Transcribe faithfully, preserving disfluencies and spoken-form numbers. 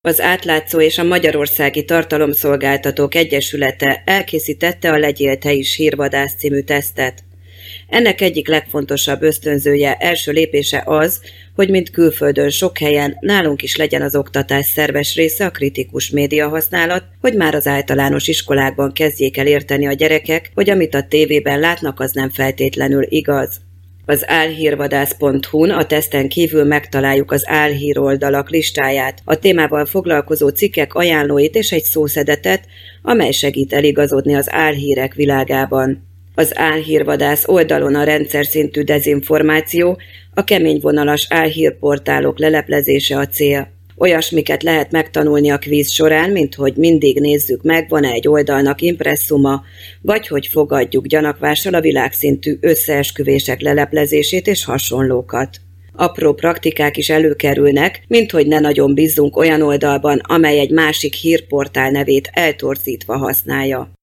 Az Átlátszó és a Magyarországi Tartalomszolgáltatók Egyesülete elkészítette a Legyél te is hírvadász című tesztet. Ennek egyik legfontosabb ösztönzője, első lépése az, hogy mint külföldön sok helyen nálunk is legyen az oktatás szerves része a kritikus média használat, hogy már az általános iskolákban kezdjék el érteni a gyerekek, hogy amit a tévében látnak, az nem feltétlenül igaz. Az álhírvadász pont hu-n a teszten kívül megtaláljuk az álhír oldalak listáját, a témával foglalkozó cikkek ajánlóit és egy szószedetet, amely segít eligazodni az álhírek világában. Az álhírvadász oldalon a rendszer szintű dezinformáció, a keményvonalas álhírportálok leleplezése a cél. Olyasmiket lehet megtanulni a kvíz során, mint hogy mindig nézzük meg, van-e egy oldalnak impresszuma, vagy hogy fogadjuk gyanakvással a világszintű összeesküvések leleplezését és hasonlókat. Apró praktikák is előkerülnek, mint hogy ne nagyon bízzunk olyan oldalban, amely egy másik hírportál nevét eltorzítva használja.